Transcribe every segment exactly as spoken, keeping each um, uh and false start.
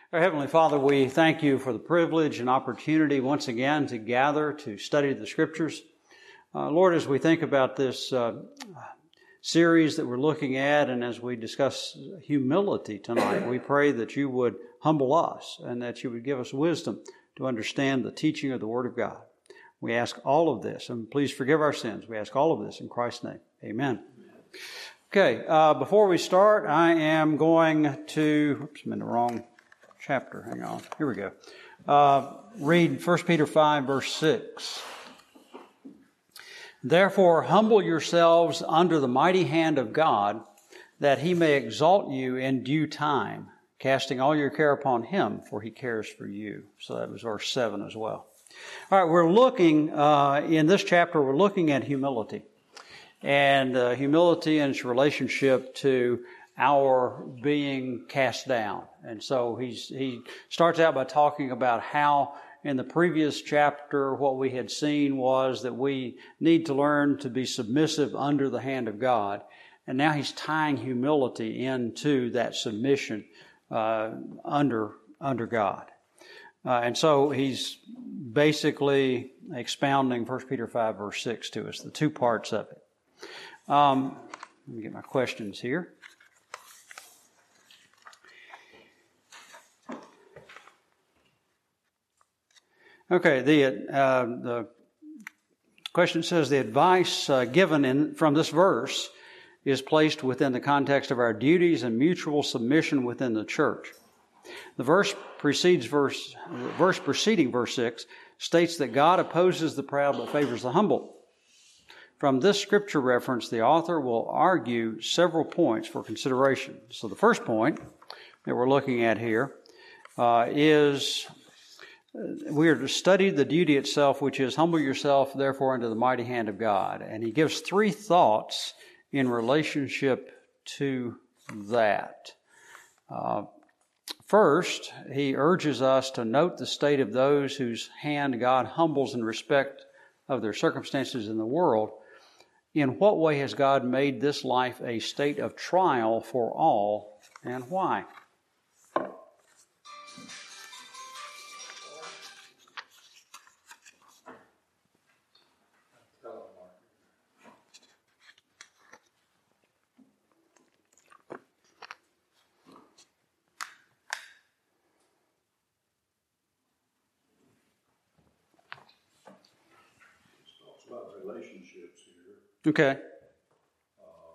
Our Heavenly Father, we thank you for the privilege and opportunity once again to gather to study the Scriptures. Uh, Lord, as we think about this uh, series that we're looking at and as we discuss humility tonight, we pray that you would humble us and that you would give us wisdom to understand the teaching of the Word of God. We ask all of this, and please forgive our sins. We ask all of this in Christ's name. Amen. Okay, uh, before we start, I am going to, oops, I'm in the wrong chapter. Hang on. Here we go. Uh, read First Peter five, verse six. Therefore, humble yourselves under the mighty hand of God, that he may exalt you in due time, casting all your care upon him, for he cares for you. So that was verse seven as well. All right, we're looking, uh, in this chapter, we're looking at humility. And uh, humility and its relationship to our being cast down. And so he's, he starts out by talking about how in the previous chapter what we had seen was that we need to learn to be submissive under the hand of God. And now he's tying humility into that submission uh, under under God. Uh, and so he's basically expounding First Peter five, verse six to us, the two parts of it. Um, let me get my questions here. Okay, the uh, the question says the advice uh, given in from this verse is placed within the context of our duties and mutual submission within the church. The verse precedes verse verse preceding verse six states that God opposes the proud but favors the humble. From this scripture reference, the author will argue several points for consideration. So the first point that we're looking at here uh, is we are to study the duty itself, which is humble yourself, therefore, under the mighty hand of God. And he gives three thoughts in relationship to that. Uh, first, he urges us to note the state of those whose hand God humbles in respect of their circumstances in the world. In what way has God made this life a state of trial for all, and why? Relationships here. Okay. Uh,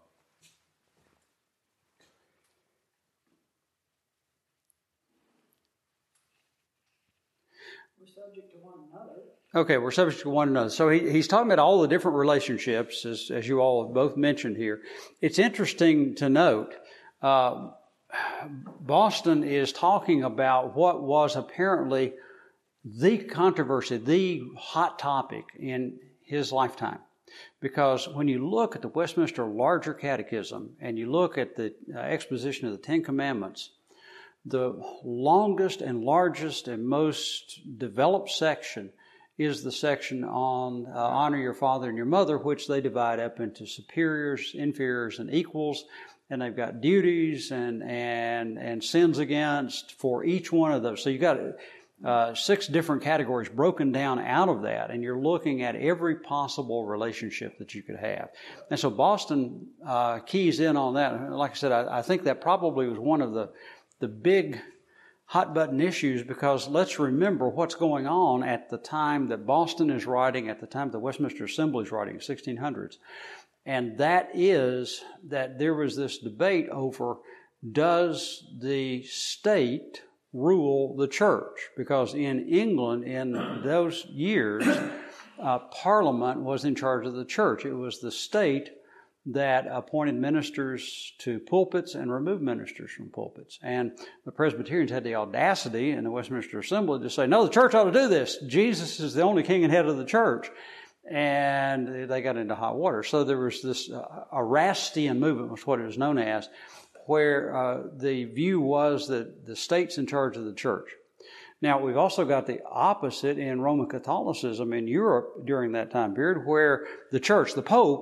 we're subject to one another. Okay, we're subject to one another. So he, he's talking about all the different relationships, as, as you all have both mentioned here. It's interesting to note, uh, Boston is talking about what was apparently the controversy, the hot topic in his lifetime. Because when you look at the Westminster Larger Catechism and you look at the uh, exposition of the Ten Commandments, the longest and largest and most developed section is the section on uh, honor your father and your mother, which they divide up into superiors, inferiors, and equals. And they've got duties and and and sins against for each one of those. So you've got Uh, six different categories broken down out of that, and you're looking at every possible relationship that you could have. And so Boston uh, keys in on that. Like I said, I, I think that probably was one of the the big hot-button issues, because let's remember what's going on at the time that Boston is writing, at the time the Westminster Assembly is writing, sixteen hundreds. And that is that there was this debate over, does the state rule the church? Because in England, in those years, uh, Parliament was in charge of the church. It was the state that appointed ministers to pulpits and removed ministers from pulpits. And the Presbyterians had the audacity in the Westminster Assembly to say, no, the church ought to do this. Jesus is the only king and head of the church. And they got into hot water. So there was this uh, Erastian movement, was what it was known as, where uh, the view was that the state's in charge of the church. Now, we've also got the opposite in Roman Catholicism in Europe during that time period, where the church, the Pope,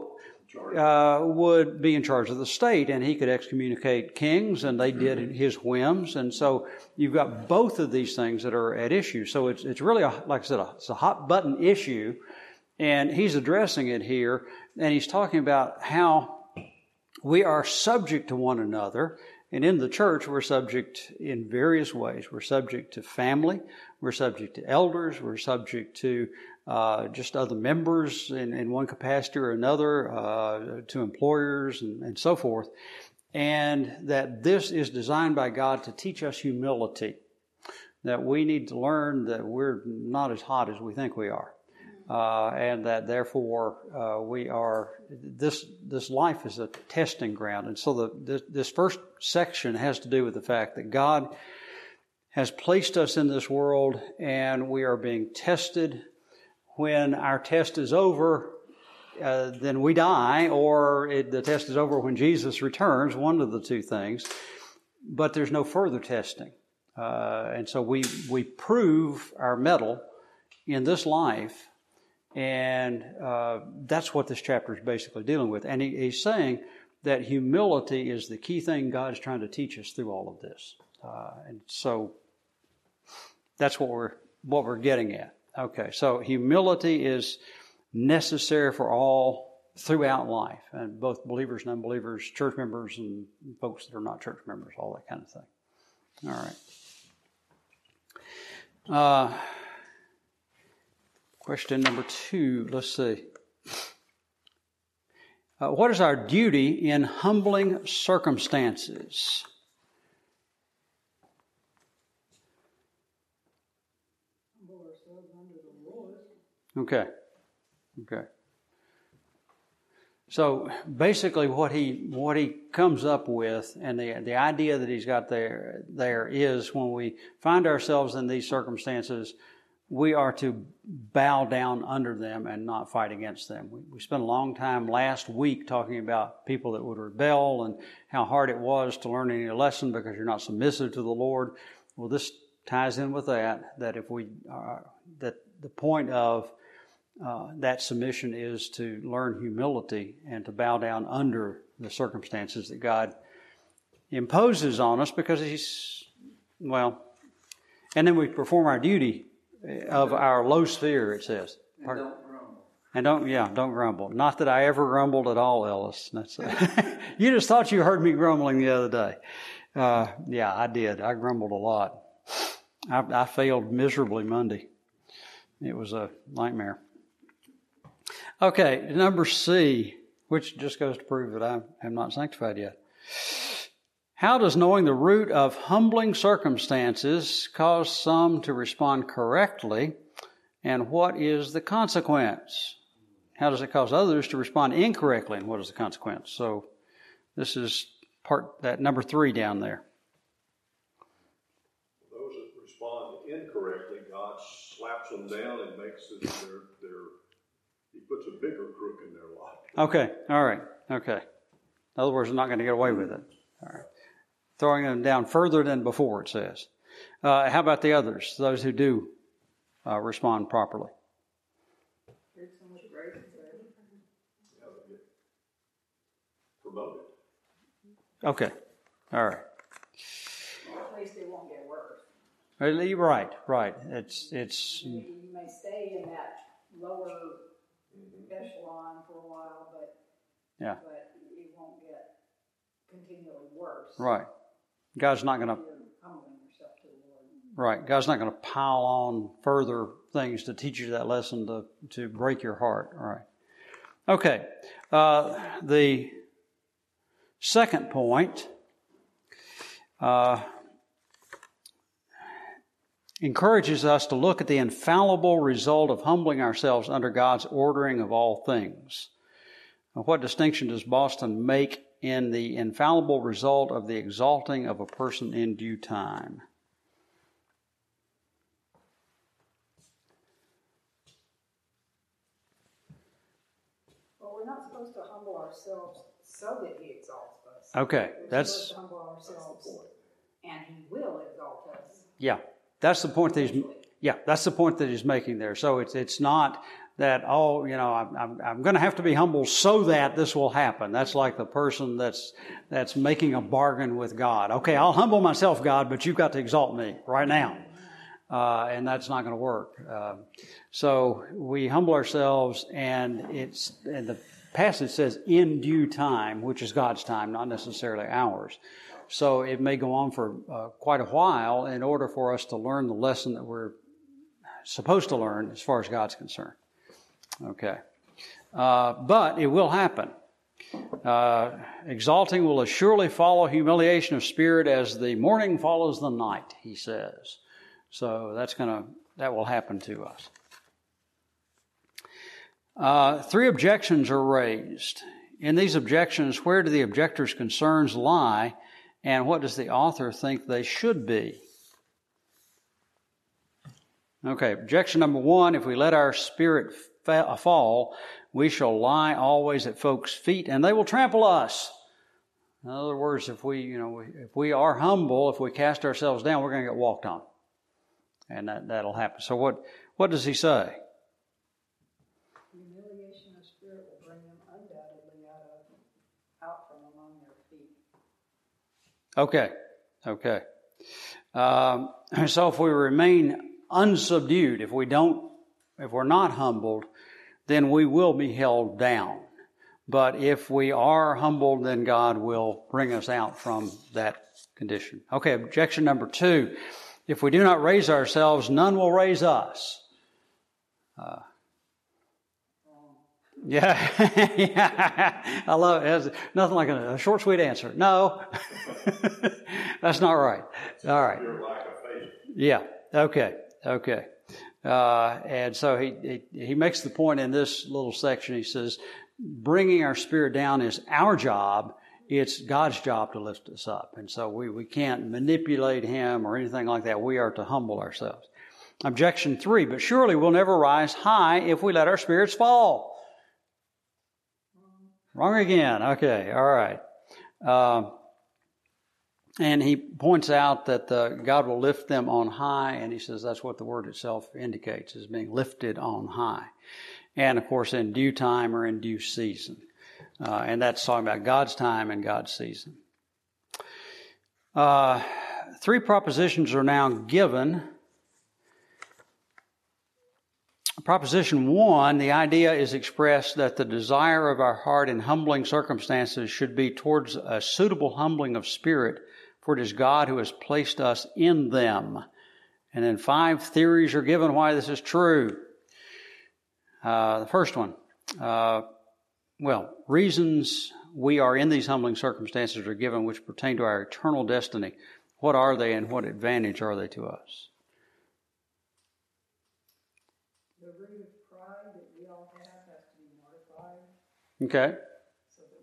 uh, would be in charge of the state, and he could excommunicate kings, and they did his whims. And so you've got both of these things that are at issue. So it's it's really, a, like I said, a, it's a hot button issue, and he's addressing it here, and he's talking about how we are subject to one another. And in the church, we're subject in various ways. We're subject to family. We're subject to elders. We're subject to uh, just other members in, in one capacity or another, uh, to employers and, and so forth. And that this is designed by God to teach us humility. That we need to learn that we're not as hot as we think we are. Uh, and that therefore uh, we are, this this life is a testing ground. And so the this, this first section has to do with the fact that God has placed us in this world and we are being tested. When our test is over, uh, then we die, or it, the test is over when Jesus returns, one of the two things. But there's no further testing. Uh, and so we, we prove our mettle in this life. And uh, that's what this chapter is basically dealing with. And he, he's saying that humility is the key thing God is trying to teach us through all of this. Uh, and so that's what we're what we're getting at. Okay, so humility is necessary for all throughout life, and both believers and unbelievers, church members and folks that are not church members, all that kind of thing. All right. Uh, Question number two, let's see. Uh, what is our duty in humbling circumstances? Okay. Okay. So basically what he what he comes up with, and the the idea that he's got there there is, when we find ourselves in these circumstances, we are to bow down under them and not fight against them. We, we spent a long time last week talking about people that would rebel and how hard it was to learn any lesson because you're not submissive to the Lord. Well, this ties in with that, that if we, uh, that the point of uh, that submission is to learn humility and to bow down under the circumstances that God imposes on us, because He's, well, and then we perform our duty of our low sphere, it says. And don't grumble. And don't, yeah, don't grumble. Not that I ever grumbled at all, Ellis. That's, you just thought you heard me grumbling the other day. Uh, yeah, I did. I grumbled a lot. I, I failed miserably Monday. It was a nightmare. Okay, number C, which just goes to prove that I am not sanctified yet. How does knowing the root of humbling circumstances cause some to respond correctly, and what is the consequence? How does it cause others to respond incorrectly, and what is the consequence? So this is part, that number three down there. Those that respond incorrectly, God slaps them down and makes it their, their, He puts a bigger crook in their life. Okay, all right, okay. In other words, they're not going to get away with it. All right. Throwing them down further than before, it says. Uh, how about the others, those who do uh, respond properly? Yeah, they get promoted. Okay, all right. Well, at least it won't get worse. Right, right. It's it's. You, you may stay in that lower echelon for a while, but Yeah. but it won't get continually worse. Right. God's not going to. You're humbling yourself to the Lord. Right. God's not going to pile on further things to teach you that lesson to to break your heart. All right. Okay. Uh, the second point. Uh, encourages us to look at the infallible result of humbling ourselves under God's ordering of all things. Now, what distinction does Boston make in the infallible result of the exalting of a person in due time? Well, we're not supposed to humble ourselves so that He exalts us. Okay, we're that's... supposed to humble ourselves, and He will exalt us. Yeah, that's the point that he's... Yeah, that's the point that he's making there. So it's it's not that, oh, you know, I'm, I'm, I'm going to have to be humble so that this will happen. That's like the person that's that's making a bargain with God. Okay, I'll humble myself, God, but you've got to exalt me right now. Uh, and that's not going to work. Uh, so we humble ourselves, and it's and the passage says in due time, which is God's time, not necessarily ours. So it may go on for uh, quite a while in order for us to learn the lesson that we're supposed to learn as far as God's concerned. Okay. Uh, but it will happen. Uh, exalting will surely follow humiliation of spirit as the morning follows the night, he says. So that's gonna that will happen to us. Uh, three objections are raised. In these objections, where do the objectors' concerns lie, and what does the author think they should be? Okay, objection number one, if we let our spirit fa- fall, we shall lie always at folks' feet, and they will trample us. In other words, if we, you know, if we are humble, if we cast ourselves down, we're going to get walked on. And that, that'll happen. So what, what does he say? Humiliation of spirit will bring them undoubtedly out of out from among their feet. Okay, okay. Um, so if we remain unsubdued, if we don't, if we're not humbled, then we will be held down. But if we are humbled, then God will bring us out from that condition. Okay, objection number two. If we do not raise ourselves, none will raise us. Uh, yeah, yeah, I love it. It's nothing like a, a short, sweet answer. No, that's not right. All right. Your lack of faith. Yeah. Okay. Okay. Uh, and so he, he he makes the point in this little section. He says, bringing our spirit down is our job. It's God's job to lift us up. And so we, we can't manipulate him or anything like that. We are to humble ourselves. Objection three, but surely we'll never rise high if we let our spirits fall. Wrong again. Okay. All right. Uh, and he points out that the, God will lift them on high. And he says that's what the word itself indicates, is being lifted on high. And of course, in due time or in due season. Uh, and that's talking about God's time and God's season. Uh, three propositions are now given. Proposition one, the idea is expressed that the desire of our heart in humbling circumstances should be towards a suitable humbling of spirit, for it is God who has placed us in them. And then five theories are given why this is true. Uh, the first one, uh, well, reasons we are in these humbling circumstances are given which pertain to our eternal destiny. What are they and what advantage are they to us? The root of pride that we all have has to be mortified. Okay. So that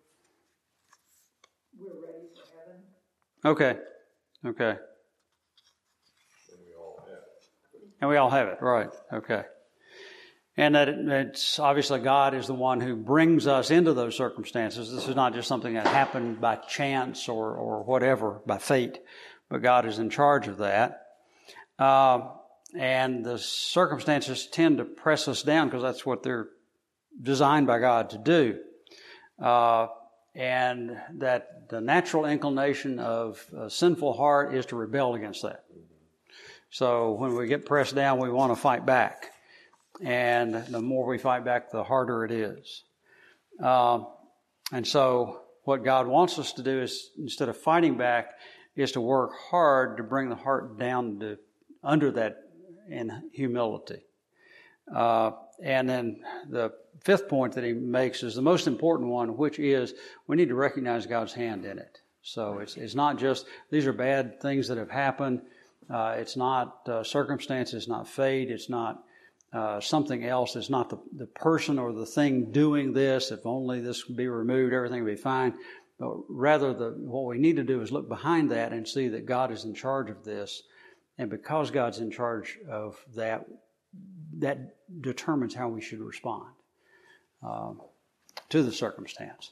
we're, we're ready for heaven. Okay. Okay. And we all have it. And we all have it, right. Okay. And that it, it's obviously God is the one who brings us into those circumstances. This is not just something that happened by chance or, or whatever, by fate, but God is in charge of that. Uh, and the circumstances tend to press us down because that's what they're designed by God to do. Uh, and that the natural inclination of a sinful heart is to rebel against that. So when we get pressed down, we want to fight back. And the more we fight back, the harder it is. Uh, and so what God wants us to do is, instead of fighting back, is to work hard to bring the heart down to under that in humility. Uh, and then the fifth point that he makes is the most important one, which is we need to recognize God's hand in it. So it's it's not just these are bad things that have happened. Uh, it's not uh, circumstance. It's not fate. It's not Uh, something else. Is not the, the person or the thing doing this. If only this would be removed, everything would be fine. But rather, the, what we need to do is look behind that and see that God is in charge of this. And because God's in charge of that, that determines how we should respond um, to the circumstance.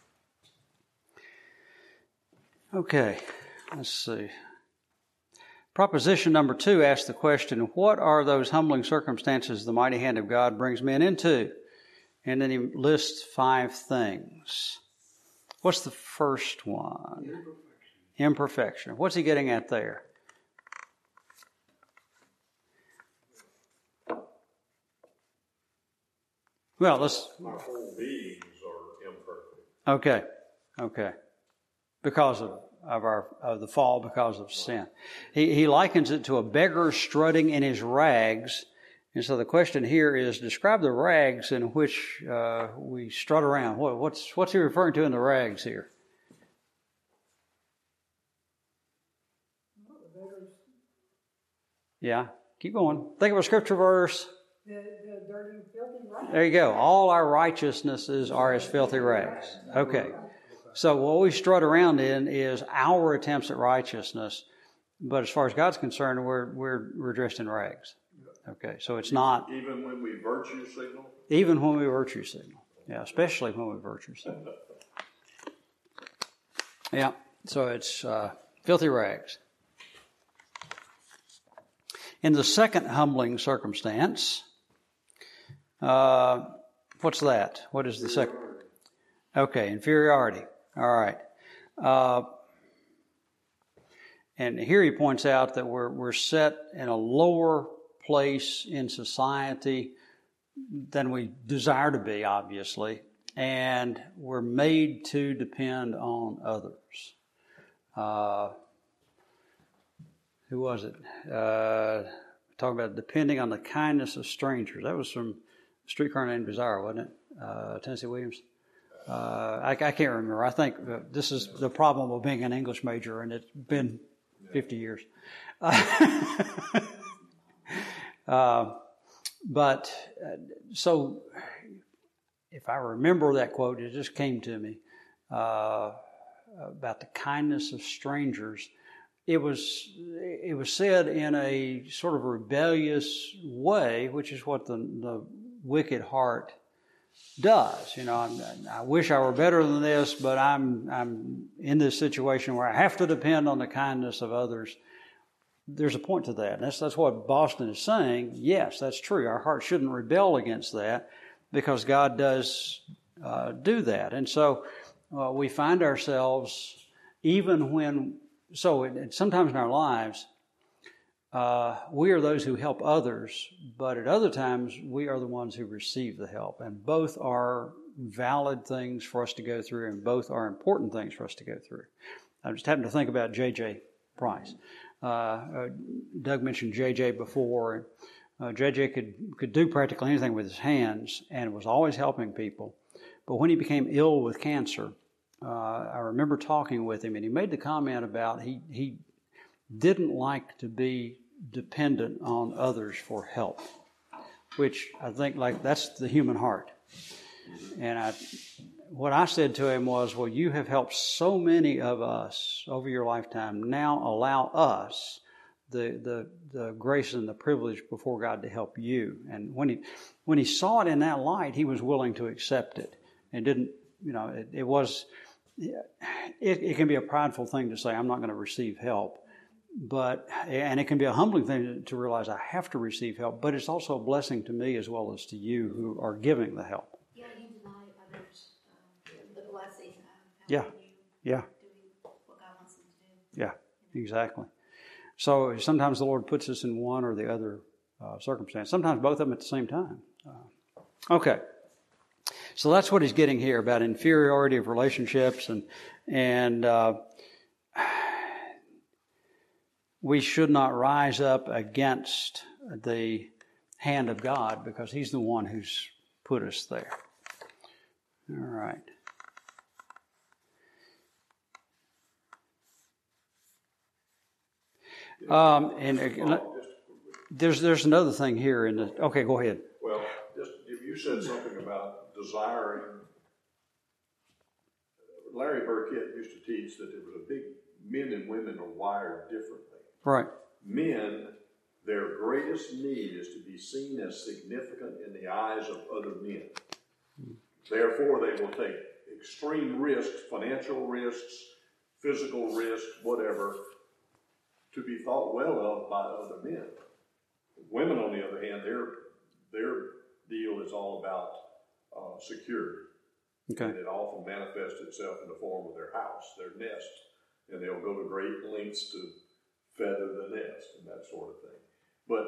Okay, let's see. Proposition number two asks the question, what are those humbling circumstances the mighty hand of God brings men into? And then he lists five things. What's the first one? Imperfection. Imperfection. What's he getting at there? Well, let's... Our whole beings are imperfect. Okay. Okay. Because of, of our of the fall, because of sin. He, he likens it to a beggar strutting in his rags. And so the question here is, describe the rags in which uh, we strut around. What, what's what's he referring to in the rags here? Yeah, keep going. Think of a scripture verse. The, the dirty, filthy rags. There you go. All our righteousnesses are as filthy rags. Okay. So what we strut around in is our attempts at righteousness. But as far as God's concerned, we're we're we're dressed in rags. Okay, so it's not... Even when we virtue signal? Even when we virtue signal. Yeah, especially when we virtue signal. Yeah, so it's uh, filthy rags. In the second humbling circumstance, uh, what's that? What is the second? Okay, inferiority. All right. Uh, and here he points out that we're we're set in a lower place in society than we desire to be, obviously, and we're made to depend on others. Uh, who was it? Uh, talking about depending on the kindness of strangers. That was from Streetcar Named Desire, wasn't it? Uh, Tennessee Williams. Uh, I, I can't remember. I think uh, this is the problem of being an English major, and it's been fifty years. Uh, but uh, so if I remember that quote, it just came to me uh, about the kindness of strangers. It was it was said in a sort of rebellious way, which is what the, the wicked heart does. You know, I'm, I wish I were better than this, but I'm I'm in this situation where I have to depend on the kindness of others. There's a point to that. That's that's what Boston is saying. Yes, that's true. Our heart shouldn't rebel against that because God does uh, do that. And so uh, we find ourselves, even when, so it, it, sometimes in our lives, uh, we are those who help others, but at other times we are the ones who receive the help. And both are valid things for us to go through, and both are important things for us to go through. I just happened to think about J J Price. Uh, uh, Doug mentioned J J before. Uh, J J could, could do practically anything with his hands and was always helping people. But when he became ill with cancer, uh, I remember talking with him, and he made the comment about he, he didn't like to be dependent on others for help, which I think like that's the human heart. And I, what I said to him was, well, you have helped so many of us over your lifetime. Now allow us the the the grace and the privilege before God to help you. And when he when he saw it in that light, he was willing to accept it. And didn't, you know, it, it was, it, it can be a prideful thing to say, I'm not going to receive help. But, and it can be a humbling thing to realize I have to receive help, but it's also a blessing to me as well as to you who are giving the help. Yeah, you deny others uh, the blessing of Yeah, you yeah, doing what God wants them to do. yeah, exactly. So sometimes the Lord puts us in one or the other uh, circumstance. Sometimes both of them at the same time. Uh, okay. So that's what he's getting here about inferiority of relationships, and and uh, we should not rise up against the hand of God because He's the one who's put us there. All right. Um, and uh, there's there's another thing here in the. Okay, go ahead. Well, just you said something about desiring. Larry Burkett used to teach that there was a big men and women are wired differently. Right. Men, their greatest need is to be seen as significant in the eyes of other men. Therefore, they will take extreme risks, financial risks, physical risks, whatever, to be thought well of by other men. Women, on the other hand, their their deal is all about uh, security. Okay. And it often manifests itself in the form of their house, their nest. And they'll go to great lengths to feather the nest and that sort of thing. But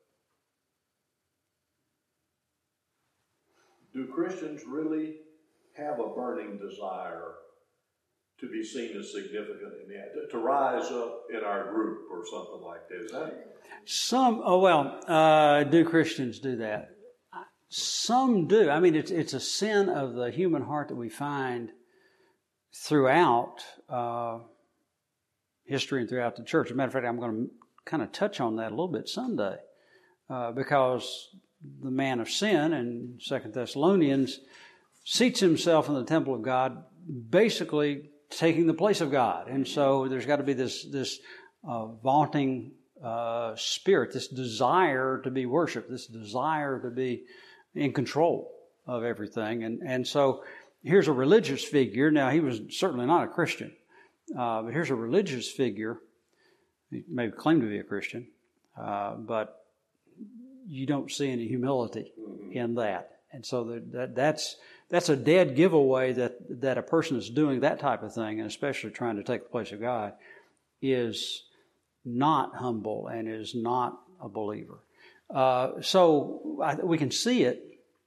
do Christians really have a burning desire to be seen as significant in the, to rise up in our group or something like that? Is that? Some, oh well, uh, do Christians do that? Some do. I mean, it's it's a sin of the human heart that we find throughout uh, history and throughout the church. As a matter of fact, I'm going to kind of touch on that a little bit Sunday, uh, because the man of sin in Second Thessalonians seats himself in the temple of God, basically taking the place of God. And so there's got to be this this uh, vaunting uh, spirit, this desire to be worshipped, this desire to be in control of everything. And and so here's a religious figure. Now, he was certainly not a Christian, uh, but here's a religious figure. He may claim to be a Christian, uh, but you don't see any humility in that. And so that, that that's that's a dead giveaway that, that a person is doing that type of thing, and especially trying to take the place of God, is not humble and is not a believer. Uh, so I, we can see it.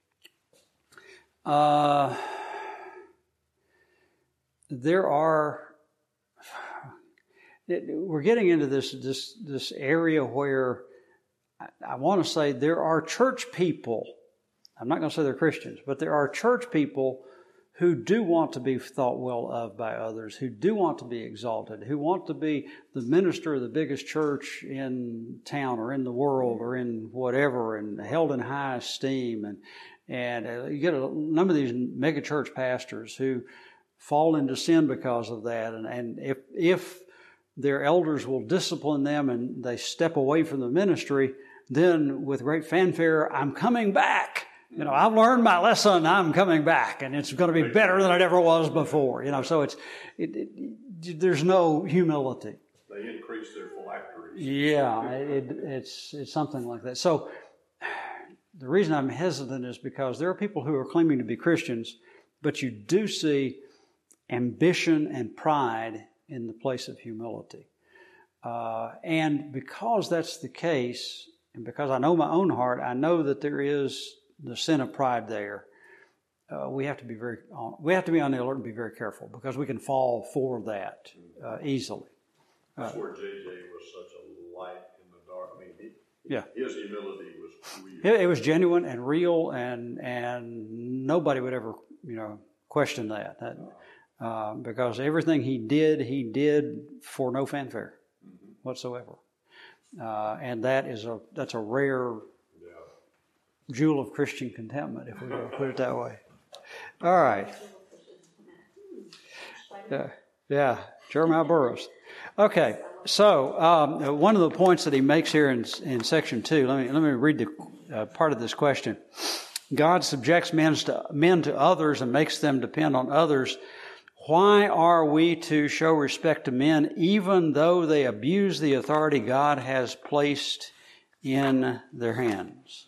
Uh, there are. It, we're getting into this this this area where I, I want to say there are church people. I'm not going to say they're Christians, but there are church people who do want to be thought well of by others, who do want to be exalted, who want to be the minister of the biggest church in town or in the world or in whatever, and held in high esteem. And and uh, you get a number of these mega church pastors who fall into sin because of that. And, and if if their elders will discipline them and they step away from the ministry, then with great fanfare, I'm coming back. You know, I've learned my lesson. I'm coming back, and it's going to be better than it ever was before. You know, so it's it, it, there's no humility. They increase their phylacteries. Yeah, it, it's it's something like that. So the reason I'm hesitant is because there are people who are claiming to be Christians, but you do see ambition and pride in the place of humility, uh, and because that's the case, and because I know my own heart, I know that there is the sin of pride there. Uh, we have to be very on, we have to be on the alert and be very careful, because we can fall for that uh, easily. That's uh, where J J was such a light in the dark. I mean, he, yeah, his humility was real. It, it was genuine and real, and and nobody would ever you know question that. that uh, because everything he did, he did for no fanfare mm-hmm. whatsoever, uh, and that is a that's a rare jewel of Christian contentment, if we were to put it that way. All right. Yeah, yeah. Jeremiah Burroughs. Okay, so um, one of the points that he makes here in in section two. Let me let me read the uh, part of this question. God subjects men to men to others and makes them depend on others. Why are we to show respect to men, even though they abuse the authority God has placed in their hands?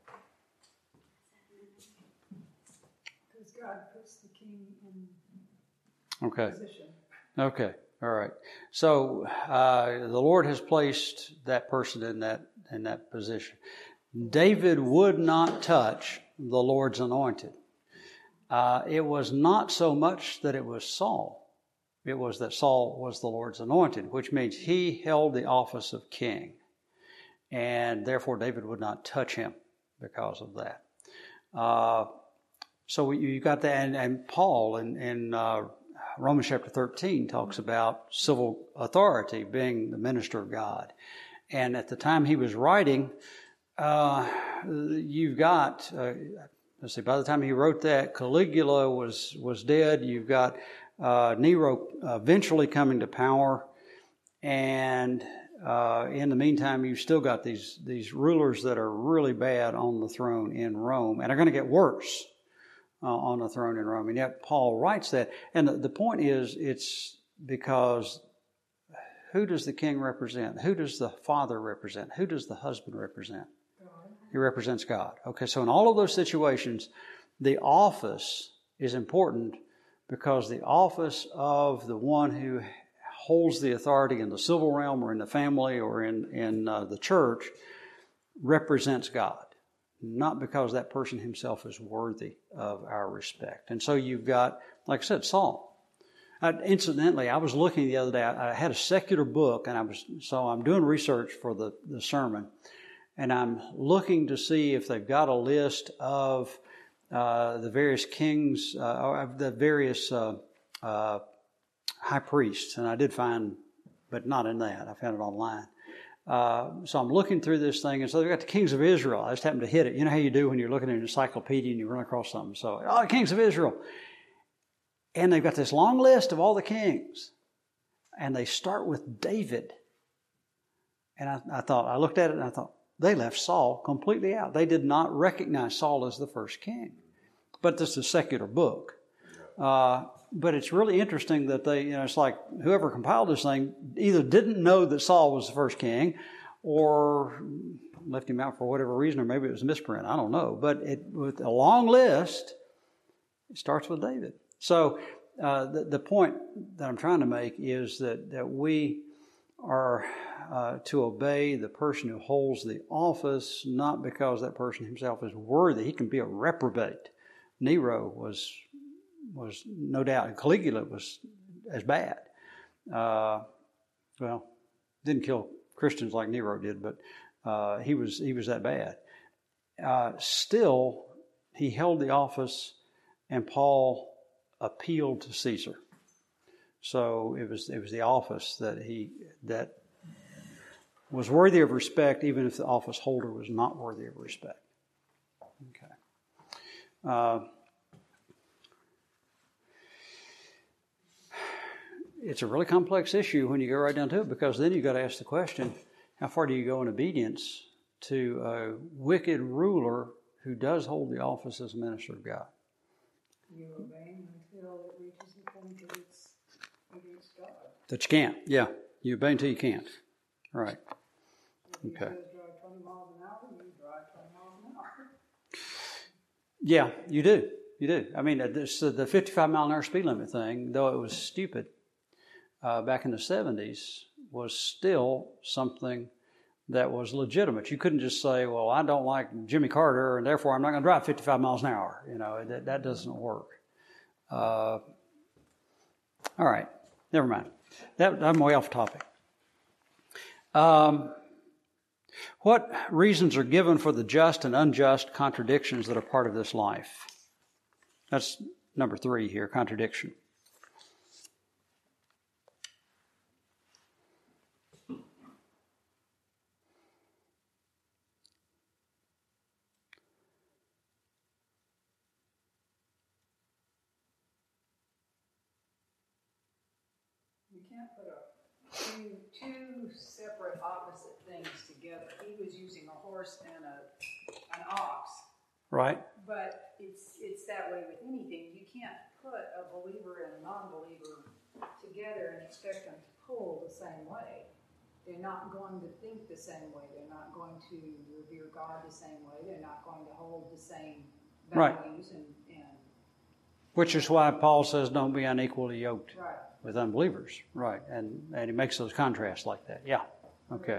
Okay. Position. Okay. All right. So uh, the Lord has placed that person in that in that position. David would not touch the Lord's anointed. Uh, it was not so much that it was Saul. It was that Saul was the Lord's anointed, which means he held the office of king, and therefore David would not touch him because of that. Uh, so you got that, and, and Paul in in uh, Romans chapter thirteen talks about civil authority being the minister of God. And at the time he was writing, uh, you've got, uh, let's see, by the time he wrote that, Caligula was, was dead. You've got uh, Nero eventually coming to power. And uh, in the meantime, you've still got these, these rulers that are really bad on the throne in Rome and are going to get worse. Uh, on the throne in Rome. And yet Paul writes that. And the, the point is, it's because who does the king represent? Who does the father represent? Who does the husband represent? He represents God. Okay, so in all of those situations, the office is important because the office of the one who holds the authority in the civil realm or in the family or in, in uh, the church represents God, not because that person himself is worthy of our respect. And so you've got, like I said, Saul. I, incidentally, I was looking the other day, I, I had a secular book, and I was so I'm doing research for the, the sermon, and I'm looking to see if they've got a list of uh, the various kings, uh, or the various uh, uh, high priests, and I did find, but not in that, I found it online. Uh, so I'm looking through this thing, and so they've got the kings of Israel. I just happened to hit it. You know how you do when you're looking at an encyclopedia and you run across something. So, oh, the kings of Israel. And they've got this long list of all the kings. And they start with David. And I, I thought, I looked at it and I thought, they left Saul completely out. They did not recognize Saul as the first king. But this is a secular book. Uh, but it's really interesting that they, you know, it's like whoever compiled this thing either didn't know that Saul was the first king or left him out for whatever reason, or maybe it was a misprint. I don't know. But it, with a long list, it starts with David. So uh, the, the point that I'm trying to make is that, that we are uh, to obey the person who holds the office, not because that person himself is worthy. He can be a reprobate. Nero was was no doubt, and Caligula was as bad. Uh, well, didn't kill Christians like Nero did, but uh, he was he was that bad. Uh, still, he held the office, and Paul appealed to Caesar. So it was it was the office that he that was worthy of respect, even if the office holder was not worthy of respect. Okay. Uh, It's a really complex issue when you go right down to it, because then you've got to ask the question, how far do you go in obedience to a wicked ruler who does hold the office as a minister of God? You obey him until it reaches the point that it's against God. That you can't. Yeah. You obey until you can't. Right. If Okay. he says drive twenty miles an hour, you drive twenty miles an hour. Yeah, you do. You do. I mean, this, uh, the fifty-five mile an hour speed limit thing, though it was stupid, Uh, back in the seventies, was still something that was legitimate. You couldn't just say, well, I don't like Jimmy Carter, and therefore I'm not going to drive fifty-five miles an hour. You know, that, that doesn't work. Uh, all right, never mind. That, I'm way off topic. Um, what reasons are given for the just and unjust contradictions that are part of this life? That's number three here, contradiction. You can't put a, two, two separate opposite things together. He was using a horse and a an ox. Right. But it's it's that way with anything. You can't put a believer and a non-believer together and expect them to pull the same way. They're not going to think the same way. They're not going to revere God the same way. They're not going to hold the same values. Right. and, and Which is why Paul says don't be unequally yoked. Right. With unbelievers, right, and and he makes those contrasts like that. Yeah, okay.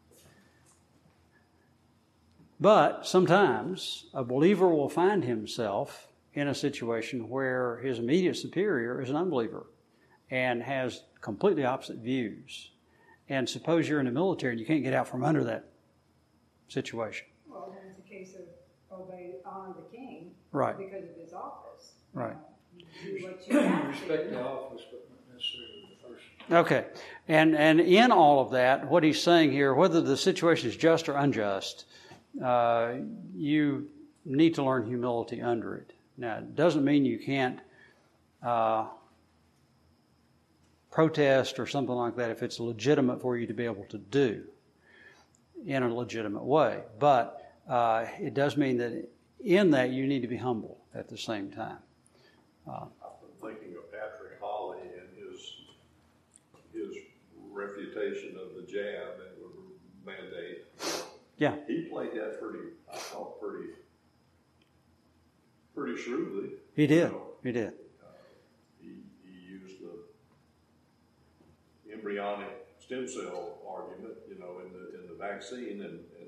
But sometimes a believer will find himself in a situation where his immediate superior is an unbeliever and has completely opposite views. And suppose you're in the military and you can't get out from under that situation. Well, then it's a case of obey, honor the king, right? Because of his office, right? You know, do what you have respect to. the office, but not necessarily the person. Okay, and and in all of that, what he's saying here, whether the situation is just or unjust, uh, you need to learn humility under it. Now, it doesn't mean you can't uh, protest or something like that if it's legitimate for you to be able to do in a legitimate way. But uh, it does mean that in that you need to be humble at the same time. Uh, I've been thinking of Patrick Holly and his his refutation of the jab and mandate. Yeah. He played that pretty, I thought, pretty, pretty shrewdly. He did. You know, He did. uh, he, he used the embryonic stem cell argument, you know, in the in the vaccine, and, and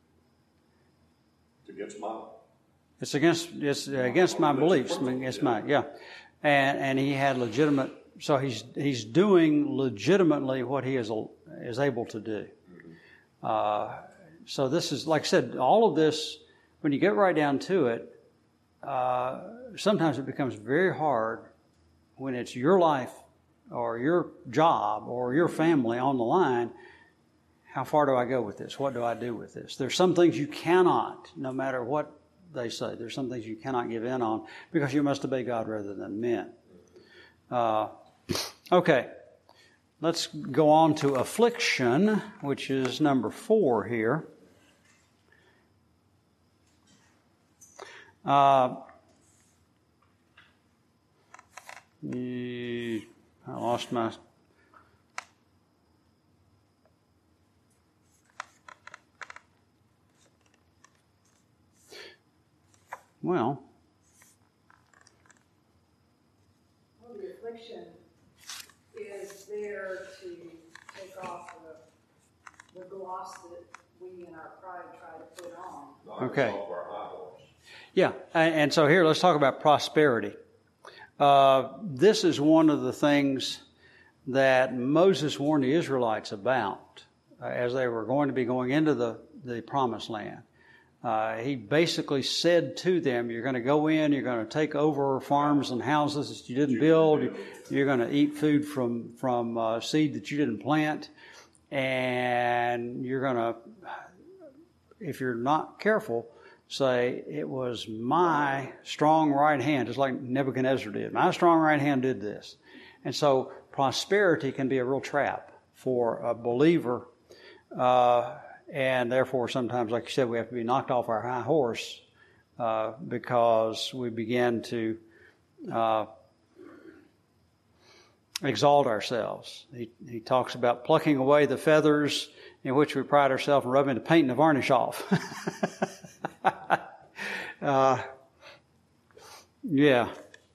it's against my. It's against it's against my beliefs. I mean, it's my yeah, and and he had legitimate. So he's he's doing legitimately what he is is able to do. Mm-hmm. Uh, so this is, like I said, all of this. When you get right down to it, uh, sometimes it becomes very hard when it's your life or your job or your family on the line. How far do I go with this? What do I do with this? There's some things you cannot, no matter what they say, there's some things you cannot give in on because you must obey God rather than men. Uh, okay, let's go on to affliction, which is number four here. Uh, I lost my... Well... Well, the affliction is there to take off the, the gloss that we in our pride try to put on. Okay. Off our high horse. Yeah, and, and so here, let's talk about prosperity. Uh, this is one of the things that Moses warned the Israelites about uh, as they were going to be going into the, the promised land. Uh, he basically said to them, you're going to go in, you're going to take over farms and houses that you didn't build, you're going to eat food from, from uh, seed that you didn't plant, and you're going to, if you're not careful, say, it was my strong right hand, just like Nebuchadnezzar did. My strong right hand did this. And so prosperity can be a real trap for a believer, uh, and therefore sometimes, like you said, we have to be knocked off our high horse uh, because we begin to uh, exalt ourselves. He, he talks about plucking away the feathers in which we pride ourselves and rubbing the paint and the varnish off. uh, yeah.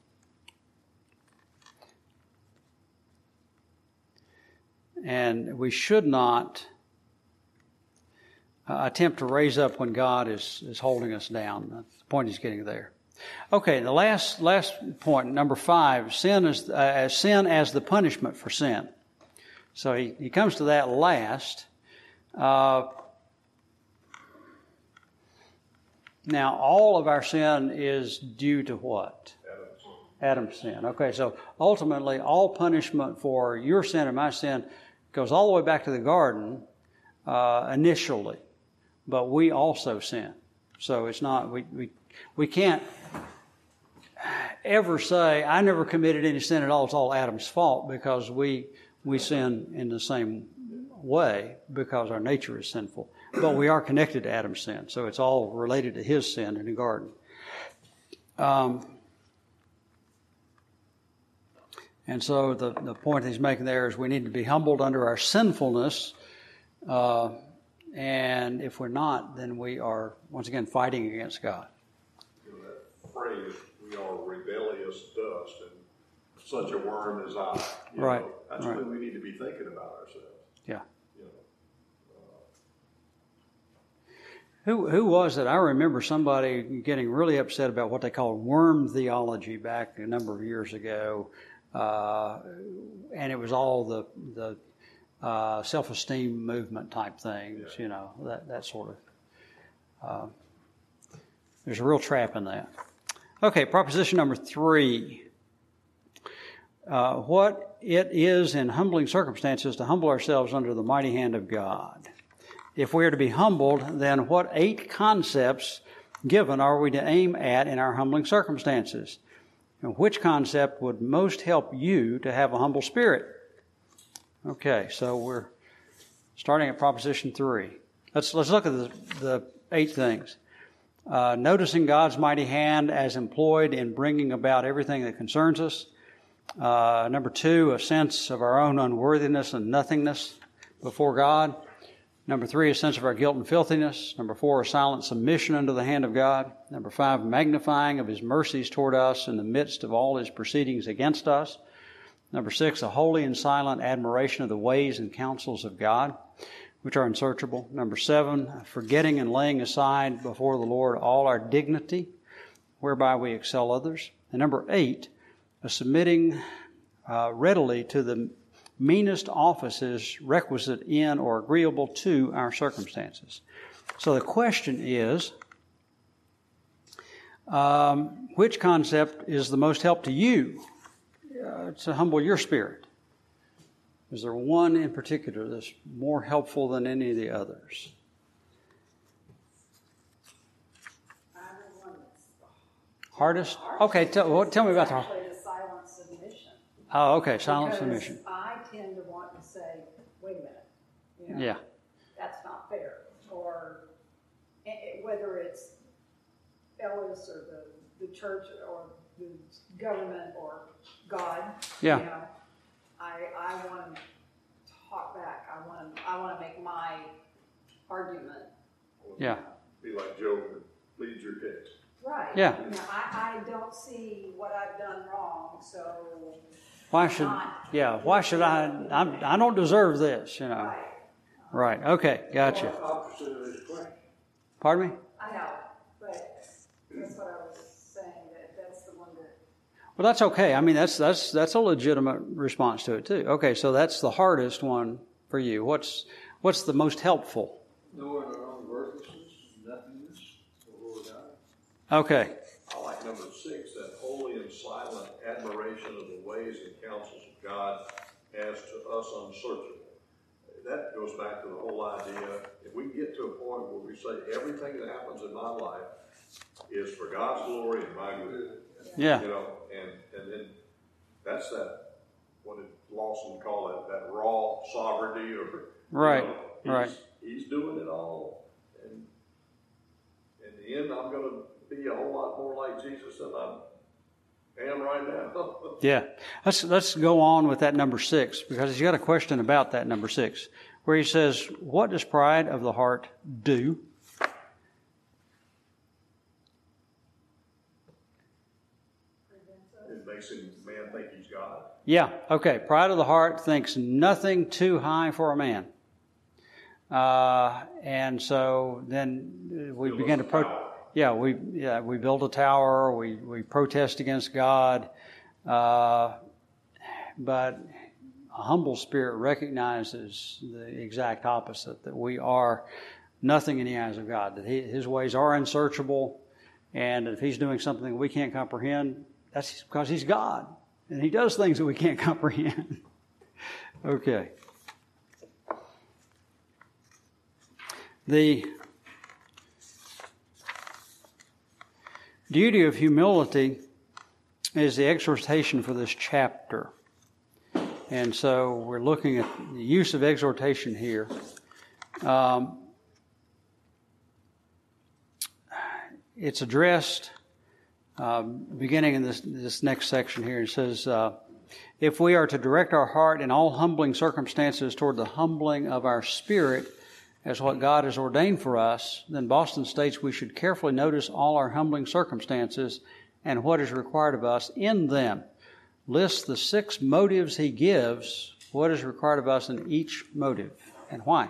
And we should not uh, attempt to raise up when God is, is holding us down. That's the point he's getting there. Okay, the last last point, number five, sin is uh, as sin as the punishment for sin. So he, he comes to that last. Uh, now, all of our sin is due to what? Adam's sin. Okay, so ultimately, all punishment for your sin and my sin goes all the way back to the garden uh, initially, but we also sin. So it's not we we we can't ever say I never committed any sin at all. It's all Adam's fault because we we sin in the same way because our nature is sinful. But we are connected to Adam's sin, so it's all related to his sin in the garden. Um, and so the, the point he's making there is we need to be humbled under our sinfulness, uh, and if we're not, then we are, once again, fighting against God. You know, that phrase, we are rebellious dust, and such a worm as I. You Right. know, that's right. what we need to be thinking about ourselves. Yeah. You know. Who who was it? I remember somebody getting really upset about what they called worm theology back a number of years ago, uh, and it was all the the uh, self-esteem movement type things, Yeah. you know, that that sort of. Uh, there's a real trap in that. Okay, proposition number three. Uh, what it is in humbling circumstances to humble ourselves under the mighty hand of God. If we are to be humbled, then what eight concepts given are we to aim at in our humbling circumstances? And which concept would most help you to have a humble spirit? Okay, so we're starting at proposition three. Let's let's look at the, the eight things. Uh, noticing God's mighty hand as employed in bringing about everything that concerns us. Uh, number two, a sense of our own unworthiness and nothingness before God. Number three, a sense of our guilt and filthiness. Number four, a silent submission under the hand of God. Number five, magnifying of His mercies toward us in the midst of all His proceedings against us. Number six, a holy and silent admiration of the ways and counsels of God, which are unsearchable. Number seven, forgetting and laying aside before the Lord all our dignity, whereby we excel others. And number eight, a submitting uh, readily to the meanest offices requisite in or agreeable to our circumstances. So the question is, um, which concept is the most help to you uh, to humble your spirit? Is there one in particular that's more helpful than any of the others? Hardest? Okay, tell, well, tell me about the... Actually, the silent submission. Oh, okay, silent Because submission. I tend to want to say, wait a minute, you know, Yeah, that's not fair. Or eh, eh, whether it's Ellis or the, the church or the government or God, Yeah. you know, I, I want to talk back. I want to, I want to make my argument. yeah, Be like Job and plead your case. Right. Yeah. You know, I, I don't see what I've done wrong, so why should, not. yeah, why should I, I'm, I don't deserve this, you know. Right. Right, okay, gotcha. Opposite of his question. Pardon me? I know, but that's what I was saying, that that's the one that, Well, that's okay. I mean, that's that's that's a legitimate response to it too. Okay, so that's the hardest one for you. What's what's the most helpful? Knowing our own worthlessness, nothingness, before God. Okay, I like number six, that holy and silent admiration of the ways and counsels of God as to us unsearchable. That goes back to the whole idea. If we can get to a point where we say everything that happens in my life is for God's glory and my good, yeah, you know, and and then that's that, what did Lawson call it, that raw sovereignty, or right, you know, he's, right. he's doing it all, and in the end, I'm going to be a whole lot more like Jesus than I am right now. Yeah, let's let's go on with that number six, because he's got a question about that number six, where he says, "What does pride of the heart do?" It makes him man think he's God. Yeah, okay. Pride of the heart thinks nothing too high for a man. Uh, and so then we Build begin us to a pro- tower. yeah, we yeah, we build a tower, we, we protest against God. Uh, but a humble spirit recognizes the exact opposite, that we are nothing in the eyes of God, that he, His ways are unsearchable, and if He's doing something we can't comprehend, that's because He's God, and He does things that we can't comprehend. Okay. The duty of humility is the exhortation for this chapter. And so we're looking at the use of exhortation here. Um, it's addressed uh, beginning in this, this next section here. It says, uh, if we are to direct our heart in all humbling circumstances toward the humbling of our spirit as what God has ordained for us, then Boston states we should carefully notice all our humbling circumstances and what is required of us in them. List the six motives he gives, what is required of us in each motive, and why.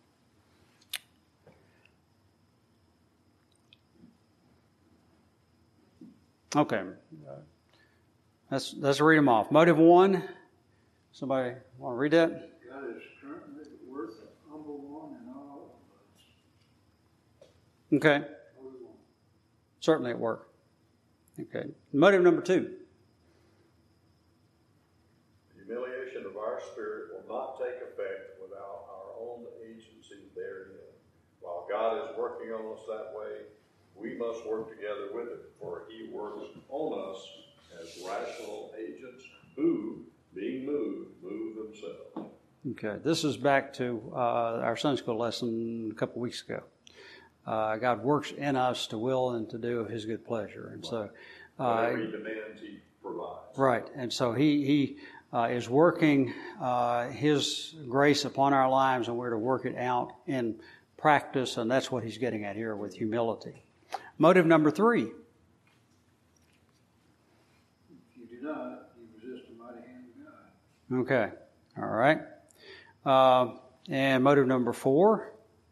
Okay. Let's, let's read them off. Motive one. Somebody want to read that? God is currently worth a humble one in all of us. Okay. Certainly at work. Okay. Motive number two. The humiliation of our spirit will not take effect without our own agency therein. While God is working on us that way, we must work together with Him, for He works on us as rational agents who, being moved, move themselves. Okay. This is back to uh, our Sunday school lesson a couple weeks ago. Uh, God works in us to will and to do of His good pleasure. And so, uh, Whatever He demands, He provides. Right. And so he, he uh, is working uh, his grace upon our lives, and we're to work it out in practice, and that's what he's getting at here with humility. Motive number three. If you do not, you resist the mighty hand of God. Okay. All right. Uh, and motive number four.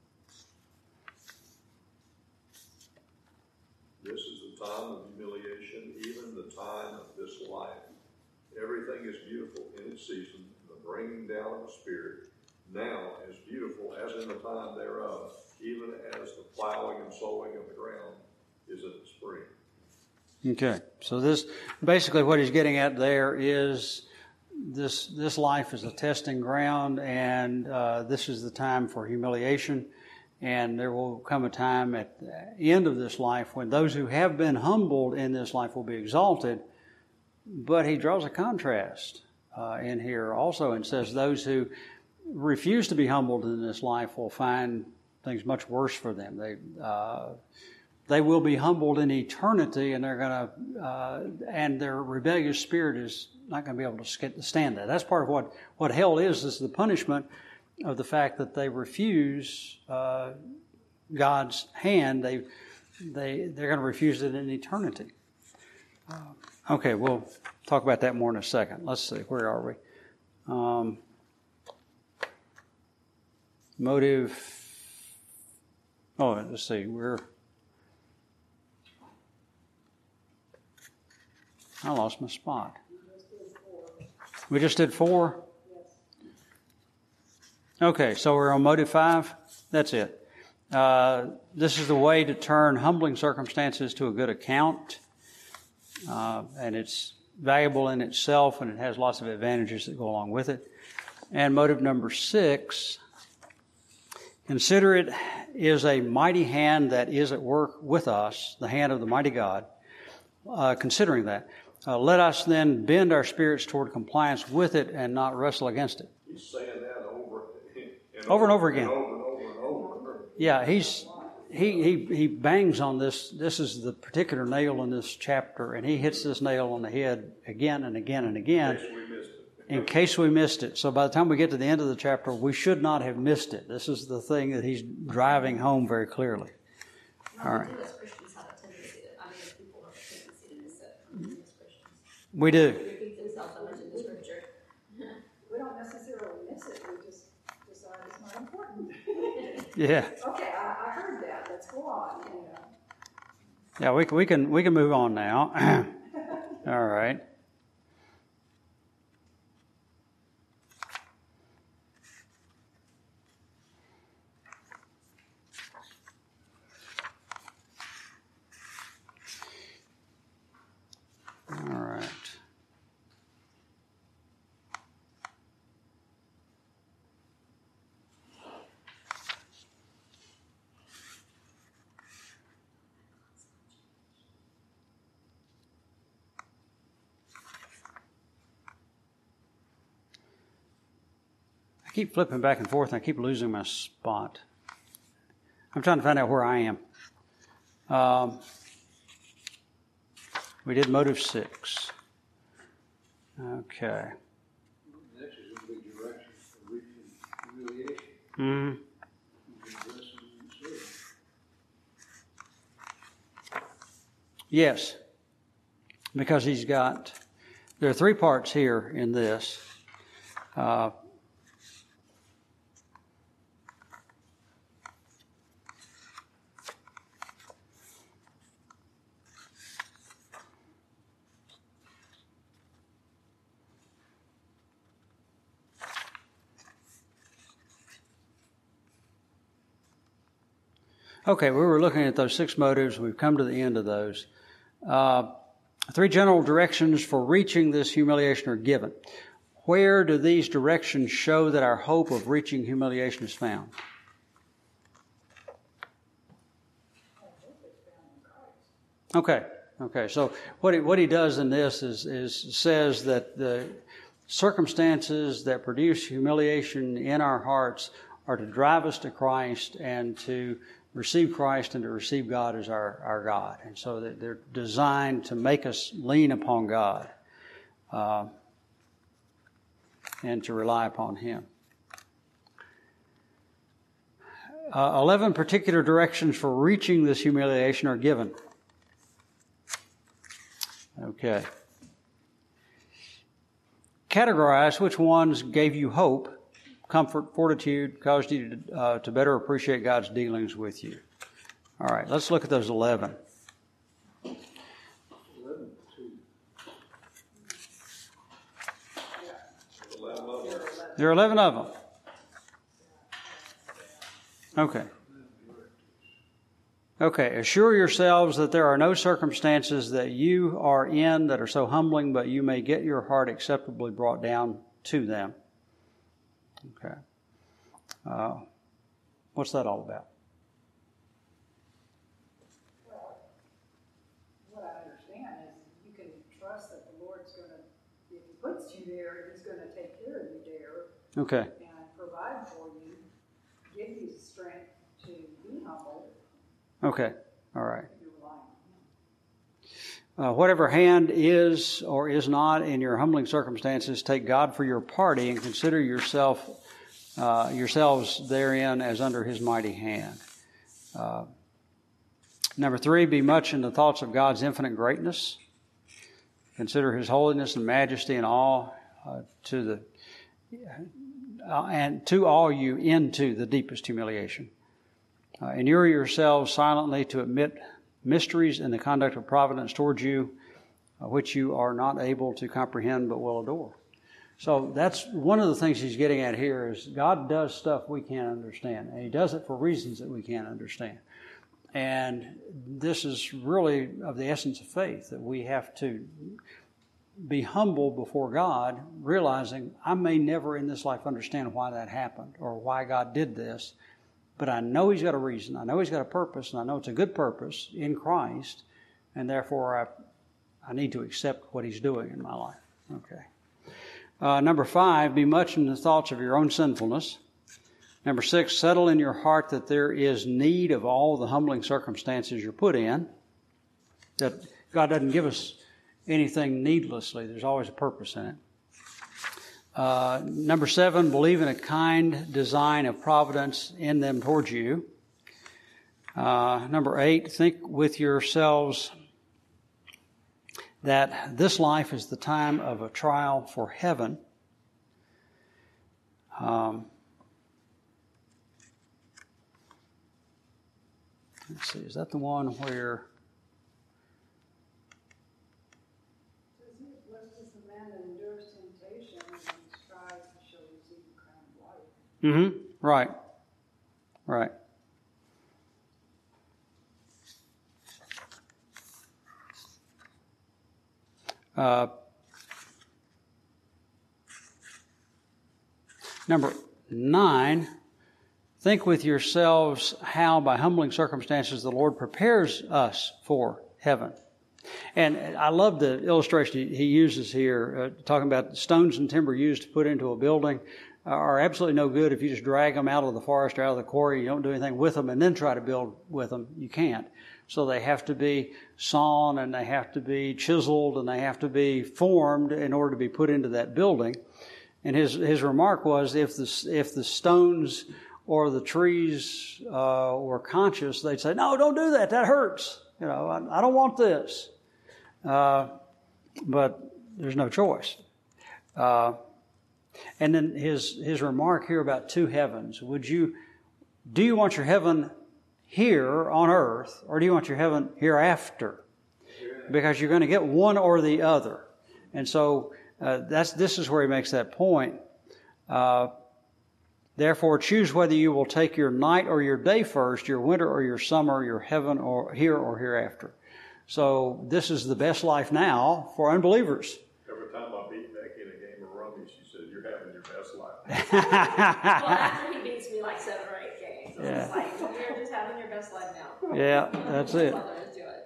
This is the time of humiliation, even the time of this life. Everything is beautiful in its season. The bringing down of the Spirit now is beautiful as in the time thereof, even as the plowing and sowing of the ground is in the spring. Okay. So this, basically what he's getting at there is this, this life is a testing ground, and uh, this is the time for humiliation. And there will come a time at the end of this life when those who have been humbled in this life will be exalted. But he draws a contrast uh, in here also and says those who refuse to be humbled in this life will find things much worse for them. They uh, they will be humbled in eternity, and they're going to uh, and their rebellious spirit is not going to be able to stand that. That's part of what what hell is. Is the punishment of the fact that they refuse uh, God's hand. They they they're going to refuse it in eternity. Uh, Okay, we'll talk about that more in a second. Let's see, where are we? Um, motive. Oh, let's see, we're. I lost my spot. We just did four? Okay, so we're on motive five? That's it. Uh, this is the way to turn humbling circumstances to a good account. Uh, and it's valuable in itself, and it has lots of advantages that go along with it. And motive number six, consider it is a mighty hand that is at work with us, the hand of the mighty God. Uh, considering that, uh, let us then bend our spirits toward compliance with it and not wrestle against it. He's saying that over and Over and over again. And over and over and over. Yeah, he's he he he bangs on this. This is the particular nail in this chapter, and he hits this nail on the head again and again and again. In case we missed it. In case we missed it. So by the time we get to the end of the chapter, we should not have missed it. This is the thing that he's driving home very clearly. All right. We do as Christians have a tendency to, I mean, as people have a tendency to miss it as Christians. We do. Repeat themselves so much in the scripture. We don't necessarily miss it, we just decide it's not important. Yeah. Okay, I, I heard that, let's go on, you know. Yeah, we can we can we can move on now. All right. All right. I keep flipping back and forth, and I keep losing my spot. I'm trying to find out where I am. Um, we did motive six. Okay. Next is going to be direction for reaching humiliation. Mm-hmm. Yes, because he's got, there are three parts here in this. Uh, Okay, we were looking at those six motives. We've come to the end of those. Uh, three general directions for reaching this humiliation are given. Where do these directions show that our hope of reaching humiliation is found? Okay, okay. So what he, what he does in this is, is says that the circumstances that produce humiliation in our hearts are to drive us to Christ and to receive Christ and to receive God as our, our God. And so they're designed to make us lean upon God. uh, and to rely upon Him. Uh, Eleven particular directions for reaching this humiliation are given. Okay. Categorize which ones gave you hope, comfort, fortitude, caused you to, uh, to better appreciate God's dealings with you. All right, let's look at those eleven. Eleven, two. Eleven of them. There are eleven of them. Okay. Okay, assure yourselves that there are no circumstances that you are in that are so humbling, but you may get your heart acceptably brought down to them. Okay. Uh, what's that all about? Well, what I understand is you can trust that the Lord's going to, if He puts you there, He's going to take care of you there Okay. and provide for you, give you the strength to be humble. Okay. All right. If you're relying on Him. Uh, whatever hand is or is not in your humbling circumstances, take God for your party and consider yourself uh, yourselves therein as under His mighty hand. Uh, number three, be much in the thoughts of God's infinite greatness. Consider His holiness and majesty and awe uh, to the uh, and to all you into the deepest humiliation. Uh, inure yourselves silently to admit mysteries in the conduct of providence towards you, uh, which you are not able to comprehend but will adore. So that's one of the things he's getting at here is God does stuff we can't understand, and He does it for reasons that we can't understand. And this is really of the essence of faith, that we have to be humble before God, realizing I may never in this life understand why that happened or why God did this. But I know He's got a reason. I know He's got a purpose, and I know it's a good purpose in Christ, and therefore I, I need to accept what He's doing in my life. Okay. Uh, number five, be much in the thoughts of your own sinfulness. Number six, settle in your heart that there is need of all the humbling circumstances you're put in. That God doesn't give us anything needlessly. There's always a purpose in it. Uh, number seven, believe in a kind design of providence in them towards you. Uh, number eight, think with yourselves that this life is the time of a trial for heaven. Um, let's see, is that the one where... Mm-hmm. Right. Right. Uh, number nine, think with yourselves how by humbling circumstances the Lord prepares us for heaven. And I love the illustration he uses here, uh, talking about stones and timber used to put into a building are absolutely no good if you just drag them out of the forest or out of the quarry. You don't do anything with them and then try to build with them. You can't. So they have to be sawn and they have to be chiseled and they have to be formed in order to be put into that building. And his his remark was, if the if the stones or the trees uh, were conscious, they'd say, "No, don't do that. That hurts. You know, I, I don't want this." Uh, but there's no choice. Uh, And then his his remark here about two heavens. Would you, do you want your heaven here on earth, or do you want your heaven hereafter? Because you're going to get one or the other. And so uh, that's this is where he makes that point. Uh, Therefore, choose whether you will take your night or your day first, your winter or your summer, your heaven or here or hereafter. So this is the best life now for unbelievers. Every time I beat Becky in a game of rummy, she said, "You're having your best life." Well, after he beats me like seven or eight games, so Yeah. it's like, you're just having your best life now. Yeah, that's it. Let us do it.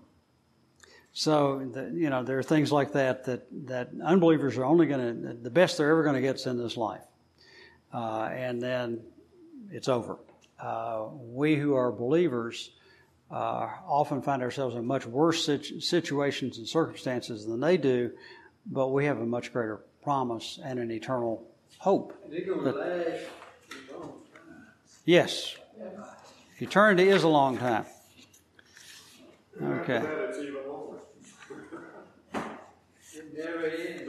So, the, you know, there are things like that that, that unbelievers are only going to, the best they're ever going to get is in this life. Uh, and then it's over. Uh, we who are believers uh, often find ourselves in much worse situ- situations and circumstances than they do, but we have a much greater promise and an eternal hope. They're going to last a long time. Yes. Eternity is a long time. Okay. After that, it's even longer. It never ends.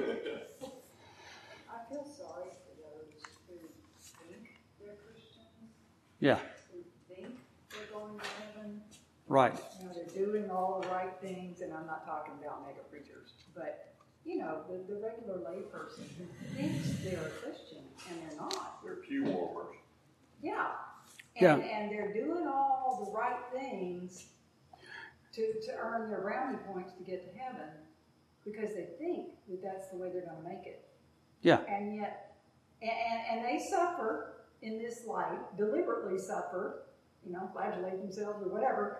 I feel sorry for those who think they're Christians, Yeah. who think they're going to heaven. Right. You know, they're doing all the right things, and I'm not talking about mega preachers, but, you know, the, the regular layperson who thinks they're a Christian, and they're not. They're pew warmers. Yeah. Yeah. And, and they're doing all the right things to, to earn their brownie points to get to heaven because they think that that's the way they're going to make it. Yeah. And yet, and, and, and they suffer in this life, deliberately suffer, you know, flagellate themselves or whatever,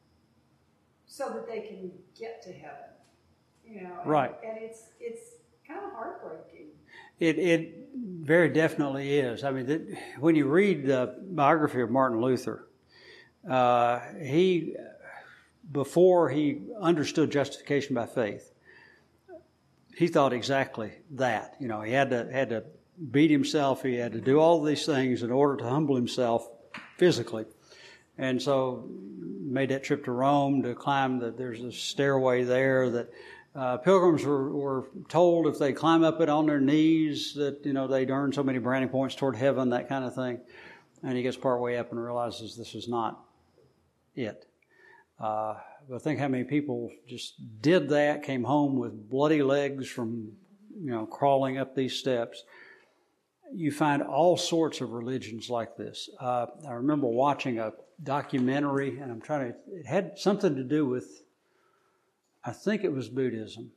so that they can get to heaven. You know, and, Right. and it's it's kind of heartbreaking. It it very definitely is. I mean, that, when you read the biography of Martin Luther, uh, he, before he understood justification by faith, he thought exactly that. You know, he had to had to beat himself. He had to do all these things in order to humble himself physically, and so made that trip to Rome to climb the. There's a stairway there that. Uh, pilgrims were, were told if they climb up it on their knees that, you know, they'd earn so many brownie points toward heaven, that kind of thing. And he gets part way up and realizes this is not it. Uh, but think how many people just did that, came home with bloody legs from, you know, crawling up these steps. You find all sorts of religions like this. Uh, I remember watching a documentary, and I'm trying to, it had something to do with, I think it was Buddhism,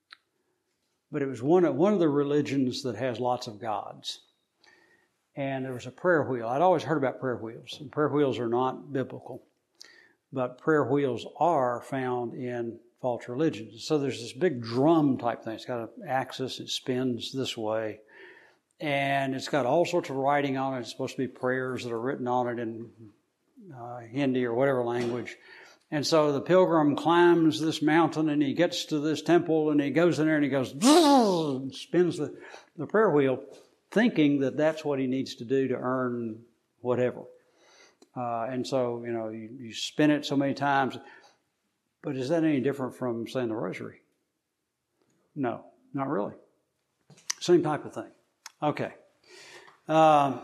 but it was one of, one of the religions that has lots of gods. And there was a prayer wheel. I'd always heard about prayer wheels, and prayer wheels are not biblical, but prayer wheels are found in false religions. So there's this big drum type thing. It's got an axis, it spins this way, and it's got all sorts of writing on it. It's supposed to be prayers that are written on it in uh, Hindi or whatever language. And so the pilgrim climbs this mountain and he gets to this temple and he goes in there and he goes, and spins the, the prayer wheel, thinking that that's what he needs to do to earn whatever. Uh, and so, you know, you, you spin it so many times. But is that any different from saying the rosary? No, not really. Same type of thing. Okay. Um,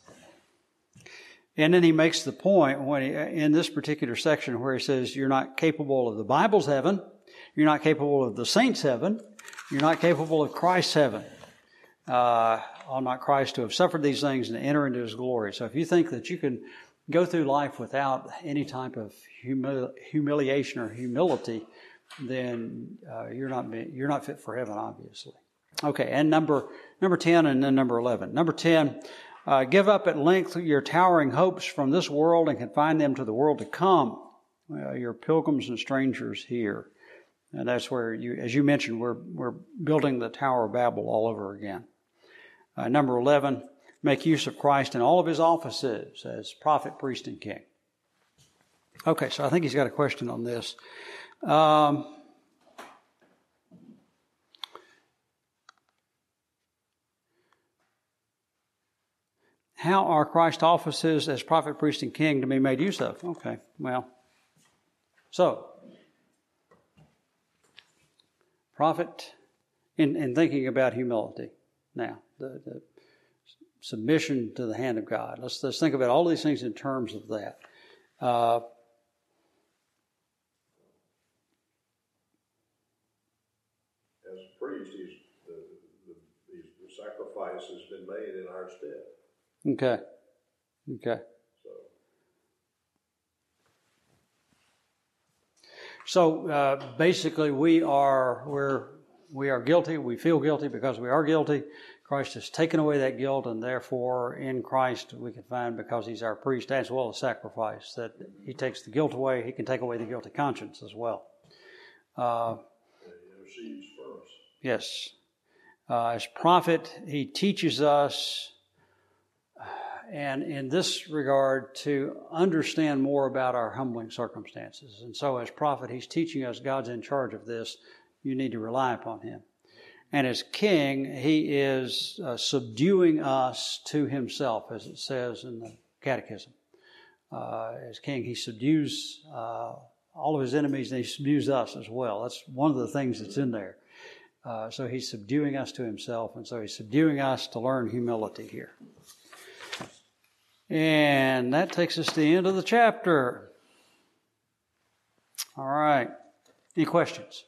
And then he makes the point when he, in this particular section where he says, you're not capable of the Bible's heaven, you're not capable of the saints' heaven, you're not capable of Christ's heaven. Uh, ought not Christ to have suffered these things and enter into his glory? So if you think that you can go through life without any type of humili- humiliation or humility, then uh, you're not you're not fit for heaven, obviously. Okay, and number number ten and then number eleven. Number ten. Uh, give up at length your towering hopes from this world and confine them to the world to come. Uh, you're pilgrims and strangers here. And that's where, you, as you mentioned, we're, we're building the Tower of Babel all over again. Uh, number eleven, make use of Christ in all of his offices as prophet, priest, and king. Okay, so I think he's got a question on this. Um, How are Christ's offices as prophet, priest, and king to be made use of? Okay, well, so, prophet, in, in thinking about humility now, the, the submission to the hand of God. Let's, let's think about all these things in terms of that. Uh, As a priest, he's, the, the, the, the sacrifice has been made in our stead. Okay. Okay. So, So uh, basically, we are we're we are guilty. We feel guilty because we are guilty. Christ has taken away that guilt, and therefore, in Christ, we can find, because He's our priest as well as sacrifice, that He takes the guilt away. He can take away the guilty conscience as well. Uh, he intercedes for us. yes, uh, as prophet, He teaches us. And in this regard, to understand more about our humbling circumstances. And so as prophet, he's teaching us God's in charge of this. You need to rely upon him. And as king, he is uh, subduing us to himself, as it says in the Catechism. Uh, as king, he subdues uh, all of his enemies, and he subdues us as well. That's one of the things that's in there. Uh, so he's subduing us to himself, and so he's subduing us to learn humility here. And that takes us to the end of the chapter. All right. Any questions?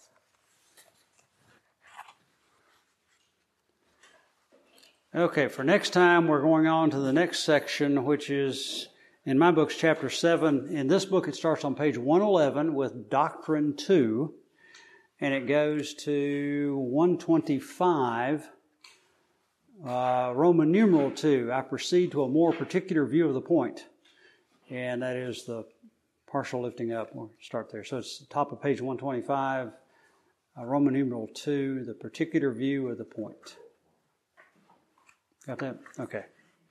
Okay, for next time, we're going on to the next section, which is, in my book's chapter seven. In this book, it starts on page one eleven with Doctrine two, and it goes to one twenty-five, uh, Roman numeral two. I proceed to a more particular view of the point, and that is the partial lifting up. We'll start there. So it's the top of page one twenty-five, uh, Roman numeral two, the particular view of the point. Got that? Okay.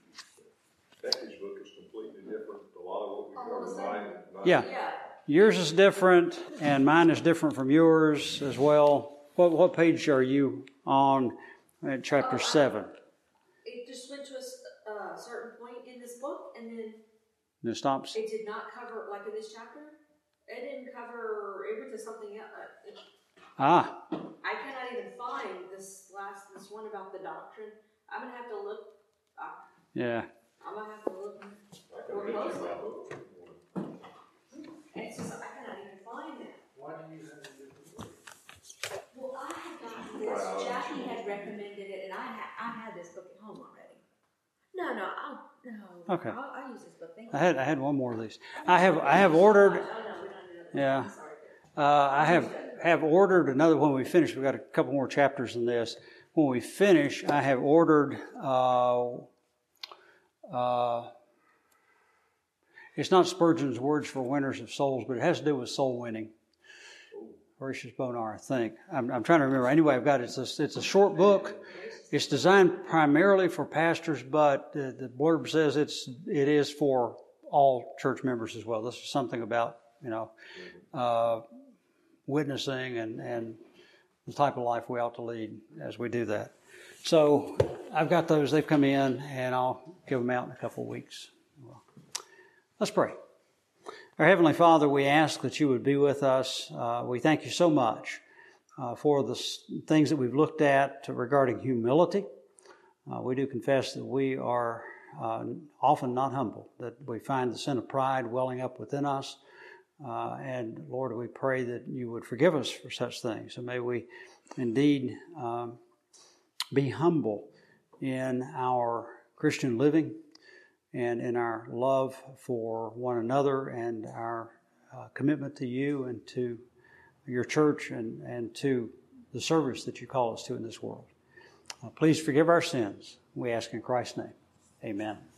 Becky's book is completely different. A lot of what we covered tonight. Yeah. Yeah. Yours is different, and mine is different from yours as well. What what page are you on at chapter Oh, I- seven? It just went to a s- uh, certain point in this book, and then And it stops? it did not cover, like in this chapter, it didn't cover, it went to something else. Uh, it- Ah, I cannot even find this last, this one about the doctrine. I'm gonna have to look, uh, yeah. I'm gonna have to look I can more read you closely. my book. And it's just, I cannot even find that. Why do you have a different book? Well, I had gotten this, Jackie had recommended it, and I had, I had this book at home already. No, no, I'll, no. Okay. I'll, I'll use this book, thank I you. had I had one more of these. I have I have ordered. Oh, no, we don't do that. Yeah. I'm sorry. Uh, I have have ordered another. When we finish, we've got a couple more chapters in this. When we finish, I have ordered. Uh, uh, it's not Spurgeon's Words for Winners of Souls, but it has to do with soul winning. Horatius Bonar, I think. I'm, I'm trying to remember. Anyway, I've got it. It's a, it's a short book. It's designed primarily for pastors, but the, the blurb says it's it is for all church members as well. This is something about you know uh, witnessing and and the type of life we ought to lead as we do that. So I've got those. They've come in, and I'll give them out in a couple of weeks. Let's pray. Our Heavenly Father, we ask that you would be with us. Uh, we thank you so much uh, for the s- things that we've looked at regarding humility. Uh, we do confess that we are uh, often not humble, that we find the sin of pride welling up within us. Uh, and Lord, we pray that you would forgive us for such things. So may we indeed um, be humble in our Christian living and in our love for one another and our uh, commitment to you and to your church and, and to the service that you call us to in this world. Uh, please forgive our sins. We ask in Christ's name. Amen.